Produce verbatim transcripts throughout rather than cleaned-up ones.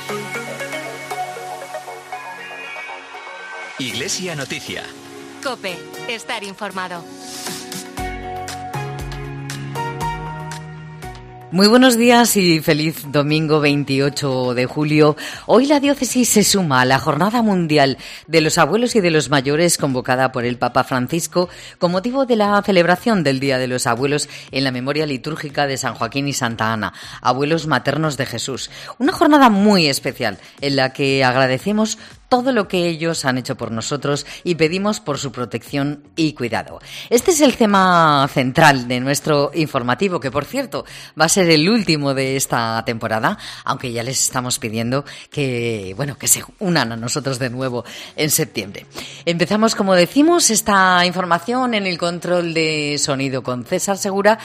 Iglesia Noticia. COPE. Estar informado. Muy buenos días y feliz domingo veintiocho de julio. Hoy la diócesis se suma a la Jornada Mundial de los Abuelos y de los Mayores convocada por el Papa Francisco con motivo de la celebración del Día de los Abuelos en la memoria litúrgica de San Joaquín y Santa Ana, abuelos maternos de Jesús. Una jornada muy especial en la que agradecemos todo lo que ellos han hecho por nosotros y pedimos por su protección y cuidado. Este es el tema central de nuestro informativo, que por cierto va a ser el último de esta temporada, aunque ya les estamos pidiendo que, bueno, que se unan a nosotros de nuevo en septiembre. Empezamos, como decimos, esta información en el control de sonido con César Segura,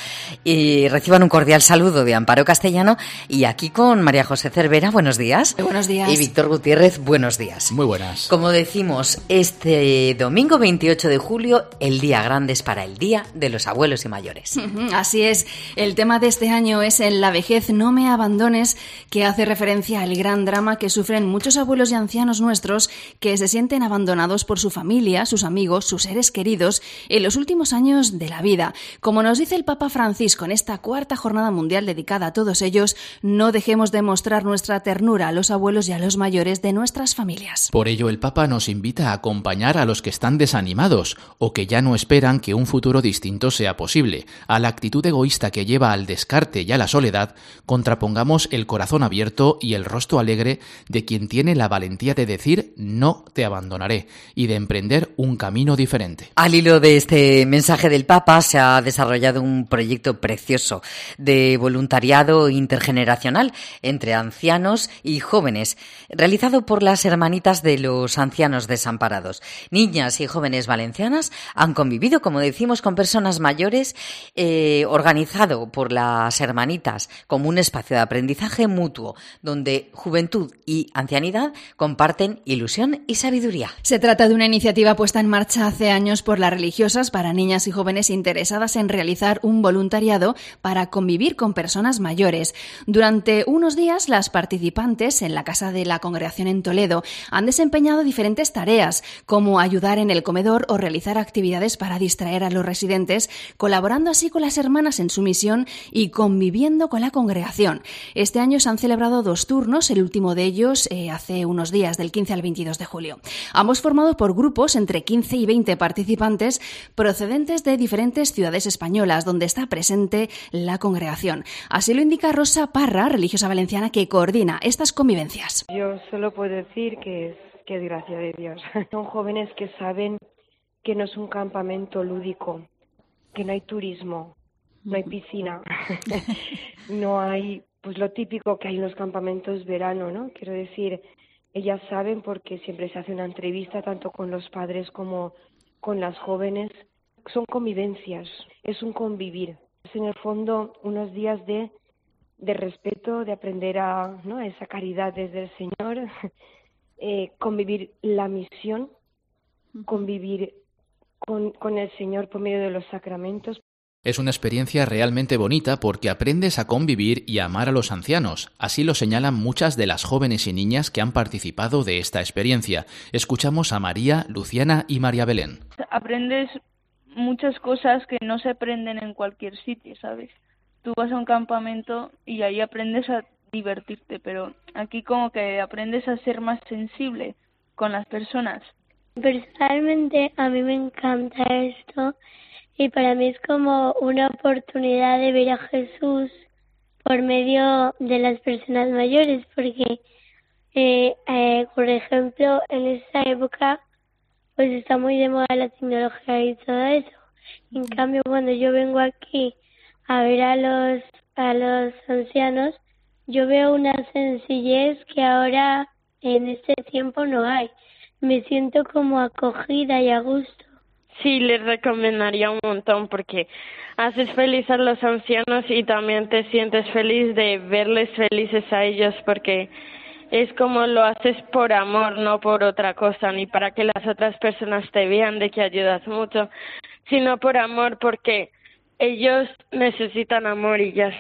y reciban un cordial saludo de Amparo Castellano, y aquí con María José Cervera, buenos días. Buenos días. Y Víctor Gutiérrez, buenos días. Muy buenas. Como decimos, este domingo veintiocho de julio, el día grande es para el Día de los Abuelos y Mayores. Así es. El tema de este año es En la vejez no me abandones, que hace referencia al gran drama que sufren muchos abuelos y ancianos nuestros que se sienten abandonados por su familia, sus amigos, sus seres queridos en los últimos años de la vida. Como nos dice el Papa Francisco en esta cuarta jornada mundial dedicada a todos ellos, no dejemos de mostrar nuestra ternura a los abuelos y a los mayores de nuestras familias. Por ello, el Papa nos invita a acompañar a los que están desanimados o que ya no esperan que un futuro distinto sea posible. A la actitud egoísta que lleva al descarte y a la soledad, contrapongamos el corazón abierto y el rostro alegre de quien tiene la valentía de decir no te abandonaré y de emprender un camino diferente. Al hilo de este mensaje del Papa se ha desarrollado un proyecto precioso de voluntariado intergeneracional entre ancianos y jóvenes, realizado por las hermanitas de los ancianos desamparados. Niñas y jóvenes valencianas han convivido, como decimos, con personas mayores, eh, organizado por las hermanitas como un espacio de aprendizaje mutuo, donde juventud y ancianidad comparten ilusión y sabiduría. Se trata de una iniciativa puesta en marcha hace años por las religiosas para niñas y jóvenes interesadas en realizar un voluntariado para convivir con personas mayores. Durante unos días, las participantes en la Casa de la Congregación en Toledo han desempeñado diferentes tareas, como ayudar en el comedor o realizar actividades para distraer a los residentes, colaborando así con las hermanas en su misión y conviviendo con la congregación. Este año se han celebrado dos turnos, el último de ellos eh, hace unos días, del quince al veintidós de julio. Ambos formados por grupos entre quince y veinte participantes procedentes de diferentes ciudades españolas, donde está presente la congregación. Así lo indica Rosa Parra, religiosa valenciana que coordina estas convivencias. Yo solo puedo decir que es, que es gracia de Dios. Son jóvenes que saben que no es un campamento lúdico, que no hay turismo, no hay piscina, no hay pues lo típico que hay en los campamentos verano, ¿no? Quiero decir, ellas saben porque siempre se hace una entrevista tanto con los padres como con las jóvenes. Son convivencias, es un convivir. Es en el fondo unos días de, de respeto, de aprender a, ¿no?, a esa caridad desde el Señor, eh, convivir la misión, convivir con, con el Señor por medio de los sacramentos. Es una experiencia realmente bonita porque aprendes a convivir y a amar a los ancianos. Así lo señalan muchas de las jóvenes y niñas que han participado de esta experiencia. Escuchamos a María, Luciana y María Belén. Aprendes muchas cosas que no se aprenden en cualquier sitio, ¿sabes? Tú vas a un campamento y ahí aprendes a divertirte, pero aquí como que aprendes a ser más sensible con las personas. Personalmente a mí me encanta esto. Y para mí es como una oportunidad de ver a Jesús por medio de las personas mayores, porque, eh, eh, por ejemplo, en esta época pues está muy de moda la tecnología y todo eso. En cambio, cuando yo vengo aquí a ver a los, a los ancianos, yo veo una sencillez que ahora en este tiempo no hay. Me siento como acogida y a gusto. Sí, les recomendaría un montón porque haces feliz a los ancianos y también te sientes feliz de verles felices a ellos porque es como lo haces por amor, no por otra cosa, ni para que las otras personas te vean de que ayudas mucho, sino por amor porque ellos necesitan amor y ya está.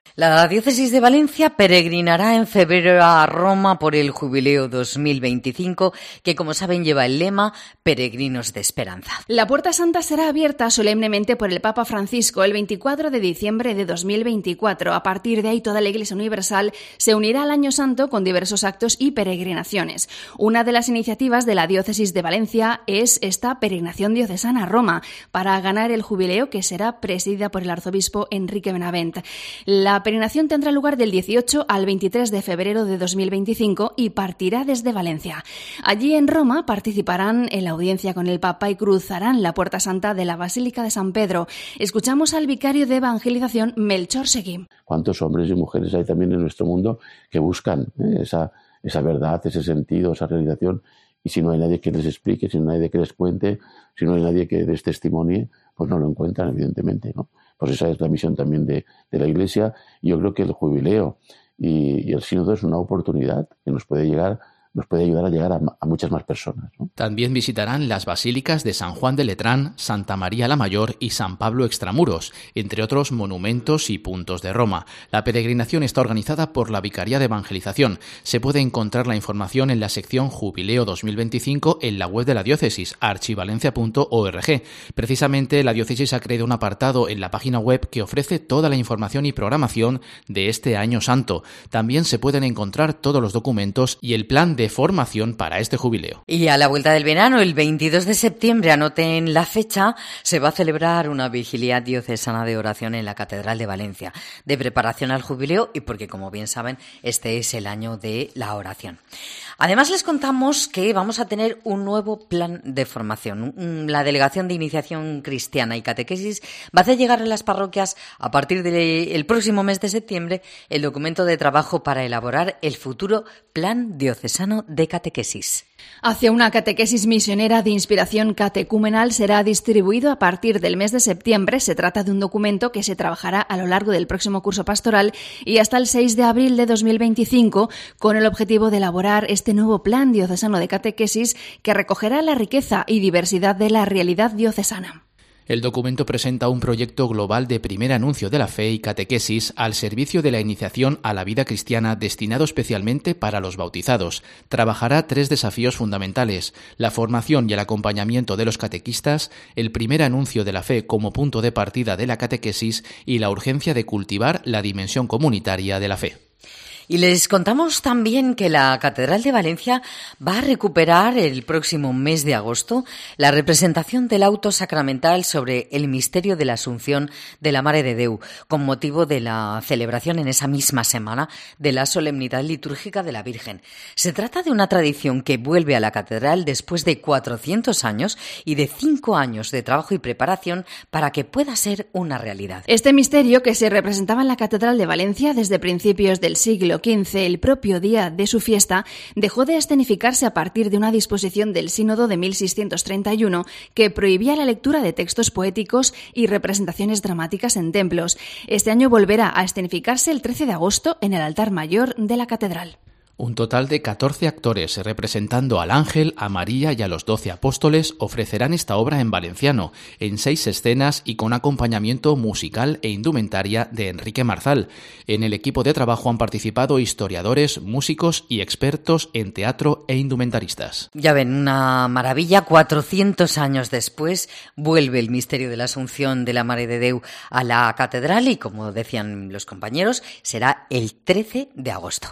La diócesis de Valencia peregrinará en febrero a Roma por el Jubileo dos mil veinticinco, que como saben lleva el lema Peregrinos de Esperanza. La Puerta Santa será abierta solemnemente por el Papa Francisco el veinticuatro de diciembre de dos mil veinticuatro. A partir de ahí toda la Iglesia Universal se unirá al Año Santo con diversos actos y peregrinaciones. Una de las iniciativas de la diócesis de Valencia es esta peregrinación diocesana a Roma para ganar el Jubileo, que será presidida por el arzobispo Enrique Benavent. La La peregrinación tendrá lugar del dieciocho al veintitrés de febrero de dos mil veinticinco y partirá desde Valencia. Allí en Roma participarán en la audiencia con el Papa y cruzarán la Puerta Santa de la Basílica de San Pedro. Escuchamos al vicario de evangelización Melchor Seguí. ¿Cuántos hombres y mujeres hay también en nuestro mundo que buscan eh, esa, esa verdad, ese sentido, esa realización? Y si no hay nadie que les explique, si no hay nadie que les cuente, si no hay nadie que les testimonie, pues no lo encuentran, evidentemente, ¿no? Pues esa es la misión también de, de la Iglesia. Y yo creo que el jubileo y, y el sínodo es una oportunidad que nos puede llegar, nos puede ayudar a llegar a, a muchas más personas, ¿no? También visitarán las basílicas de San Juan de Letrán, Santa María la Mayor y San Pablo Extramuros, entre otros monumentos y puntos de Roma. La peregrinación está organizada por la Vicaría de Evangelización. Se puede encontrar la información en la sección Jubileo dos mil veinticinco en la web de la diócesis, archivalencia punto org. Precisamente la diócesis ha creado un apartado en la página web que ofrece toda la información y programación de este Año Santo. También se pueden encontrar todos los documentos y el plan de formación para este jubileo. Y a la vuelta del verano, el veintidós de septiembre, anoten la fecha, se va a celebrar una vigilia diocesana de oración en la Catedral de Valencia, de preparación al jubileo y porque, como bien saben, este es el año de la oración. Además, les contamos que vamos a tener un nuevo plan de formación. La Delegación de Iniciación Cristiana y Catequesis va a hacer llegar a las parroquias, a partir del próximo mes de septiembre, el documento de trabajo para elaborar el futuro Plan Diocesano de Catequesis. Hacia una catequesis misionera de inspiración catecumenal será distribuido a partir del mes de septiembre. Se trata de un documento que se trabajará a lo largo del próximo curso pastoral y hasta el seis de abril de dos mil veinticinco, con el objetivo de elaborar este nuevo plan diocesano de catequesis que recogerá la riqueza y diversidad de la realidad diocesana. El documento presenta un proyecto global de primer anuncio de la fe y catequesis al servicio de la iniciación a la vida cristiana destinado especialmente para los bautizados. Trabajará tres desafíos fundamentales: la formación y el acompañamiento de los catequistas, el primer anuncio de la fe como punto de partida de la catequesis y la urgencia de cultivar la dimensión comunitaria de la fe. Y les contamos también que la Catedral de Valencia va a recuperar el próximo mes de agosto la representación del auto sacramental sobre el misterio de la Asunción de la Mare de Déu, con motivo de la celebración en esa misma semana de la solemnidad litúrgica de la Virgen. Se trata de una tradición que vuelve a la Catedral después de cuatrocientos años y de cinco años de trabajo y preparación para que pueda ser una realidad. Este misterio, que se representaba en la Catedral de Valencia desde principios del siglo quince, el propio día de su fiesta, dejó de escenificarse a partir de una disposición del Sínodo de mil seiscientos treinta y uno que prohibía la lectura de textos poéticos y representaciones dramáticas en templos. Este año volverá a escenificarse el trece de agosto en el altar mayor de la catedral. Un total de catorce actores representando al ángel, a María y a los doce apóstoles ofrecerán esta obra en valenciano, en seis escenas y con acompañamiento musical e indumentaria de Enrique Marzal. En el equipo de trabajo han participado historiadores, músicos y expertos en teatro e indumentaristas. Ya ven, una maravilla. cuatrocientos años después vuelve el misterio de la Asunción de la Mare de Déu a la catedral y, como decían los compañeros, será el trece de agosto.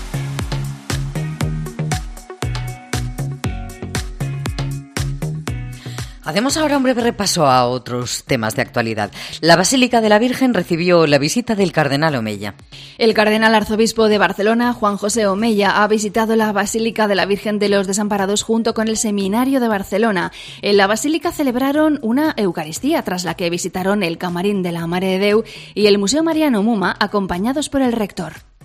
Hacemos ahora un breve repaso a otros temas de actualidad. La Basílica de la Virgen recibió la visita del cardenal Omeya. El cardenal arzobispo de Barcelona, Juan José Omeya, ha visitado la Basílica de la Virgen de los Desamparados junto con el Seminario de Barcelona. En la Basílica celebraron una Eucaristía, tras la que visitaron el Camarín de la Mare de Déu y el Museo Mariano Muma, acompañados por el rector.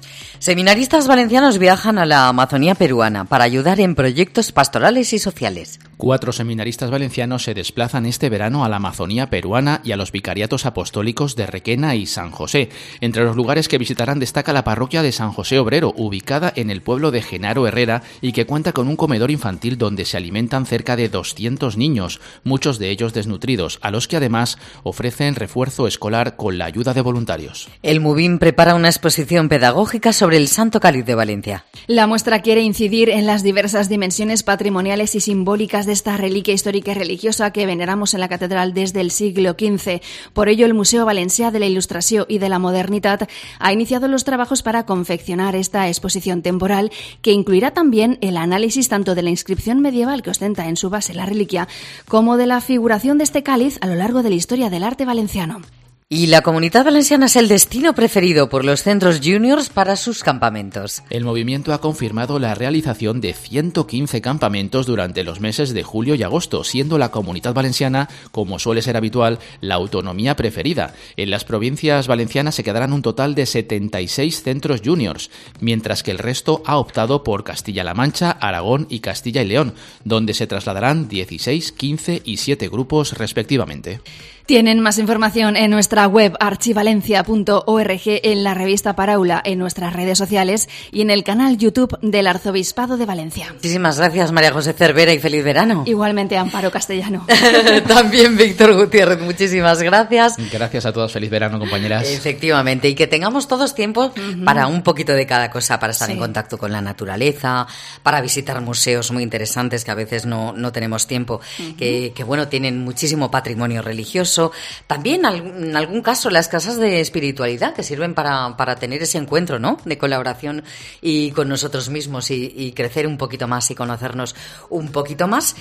Seminaristas valencianos viajan a la Amazonía peruana para ayudar en proyectos pastorales y sociales. Cuatro seminaristas valencianos se desplazan este verano a la Amazonía peruana y a los vicariatos apostólicos de Requena y San José. Entre los lugares que visitarán destaca la parroquia de San José Obrero, ubicada en el pueblo de Genaro Herrera y que cuenta con un comedor infantil donde se alimentan cerca de doscientos niños, muchos de ellos desnutridos, a los que además ofrecen refuerzo escolar con la ayuda de voluntarios. El MUBIN prepara una exposición pedagógica sobre el Santo Cáliz de Valencia. La muestra quiere incidir en las diversas dimensiones patrimoniales y simbólicas de esta reliquia histórica y religiosa que veneramos en la catedral desde el siglo quince. Por ello, el Museo Valencià de la Ilustració y de la Modernitat ha iniciado los trabajos para confeccionar esta exposición temporal que incluirá también el análisis tanto de la inscripción medieval que ostenta en su base la reliquia como de la figuración de este cáliz a lo largo de la historia del arte valenciano. Y la Comunitat Valenciana es el destino preferido por los centros juniors para sus campamentos. El movimiento ha confirmado la realización de ciento quince campamentos durante los meses de julio y agosto, siendo la Comunitat Valenciana, como suele ser habitual, la autonomía preferida. En las provincias valencianas se quedarán un total de setenta y seis centros juniors, mientras que el resto ha optado por Castilla-La Mancha, Aragón y Castilla y León, donde se trasladarán dieciséis, quince y siete grupos respectivamente. Tienen más información en nuestra web archivalencia punto org, en la revista Paraula, en nuestras redes sociales y en el canal YouTube del Arzobispado de Valencia. Muchísimas gracias, María José Cervera, y feliz verano. Igualmente, Amparo Castellano. También Víctor Gutiérrez, muchísimas gracias. Gracias a todos, feliz verano, compañeras. Efectivamente, y que tengamos todos tiempo uh-huh. para un poquito de cada cosa, para estar sí. en contacto con la naturaleza, para visitar museos muy interesantes que a veces no, no tenemos tiempo, uh-huh. que, que bueno, tienen muchísimo patrimonio religioso. También en algún caso las casas de espiritualidad que sirven para, para tener ese encuentro, ¿no?, de colaboración y con nosotros mismos y, y crecer un poquito más y conocernos un poquito más.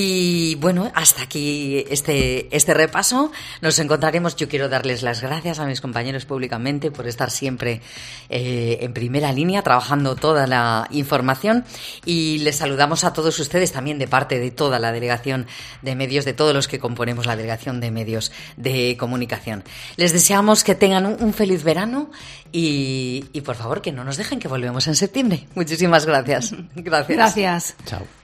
Y bueno, hasta aquí este, este repaso. Nos encontraremos. Yo quiero darles las gracias a mis compañeros públicamente por estar siempre eh, en primera línea trabajando toda la información, y les saludamos a todos ustedes también de parte de toda la delegación de medios, de todos los que componemos la delegación de medios de comunicación. Les deseamos que tengan un, un feliz verano y, y por favor que no nos dejen, que volvemos en septiembre. Muchísimas gracias. Gracias. Gracias. Chao.